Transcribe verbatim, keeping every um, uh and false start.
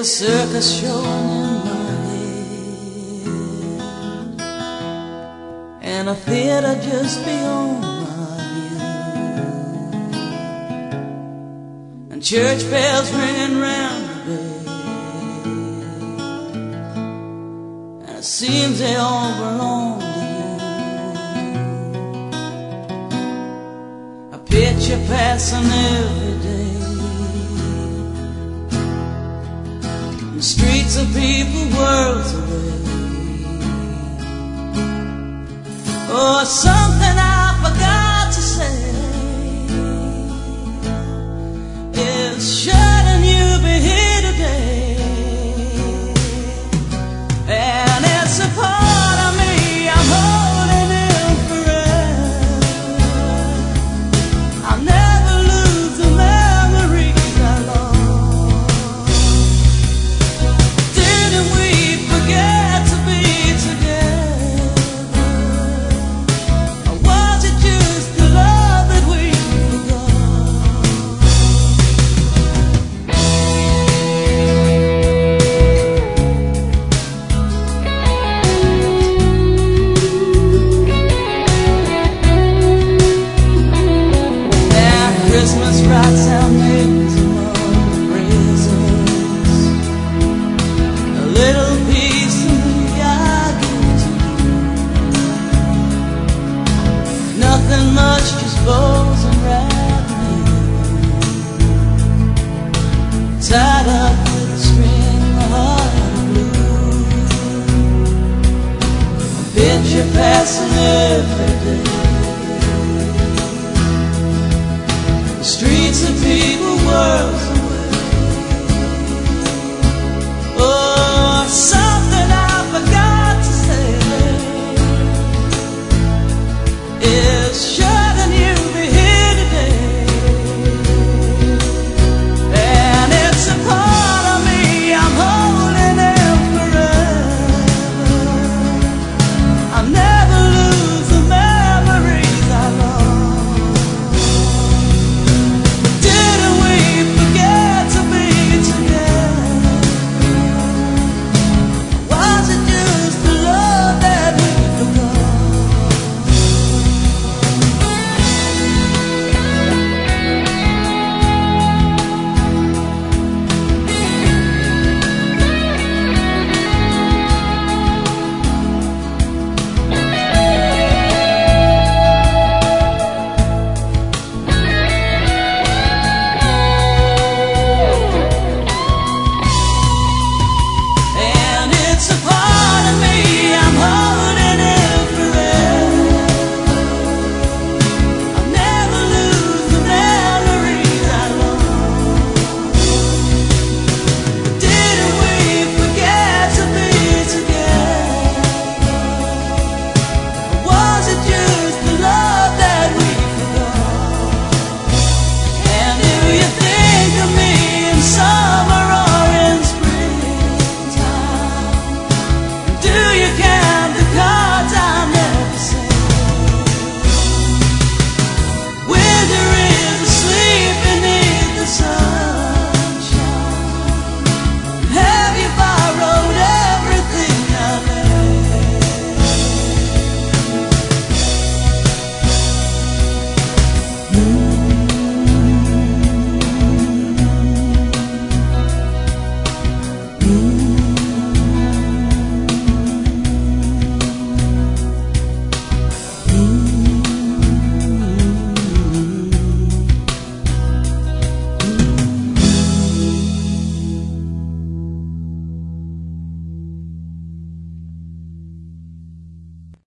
a circus showing in my head, and a theater just beyond my view, and church bells ringing round the bend, and it seems they all belong to you. A picture passing every day, the streets of people worlds away. Oh, something I forgot to say is shouldn't you be here today? And it's a part of me I'm holding in forever. I'll never lose the memories I lost. Didn't we forget to be together? Or was it just the love that we Christmas writes out names among the presents, a little piece of me I give to you. Nothing much, just bows and wrapping, tied up with a string of heart blue. A picture passing every day, the streets of people, worlds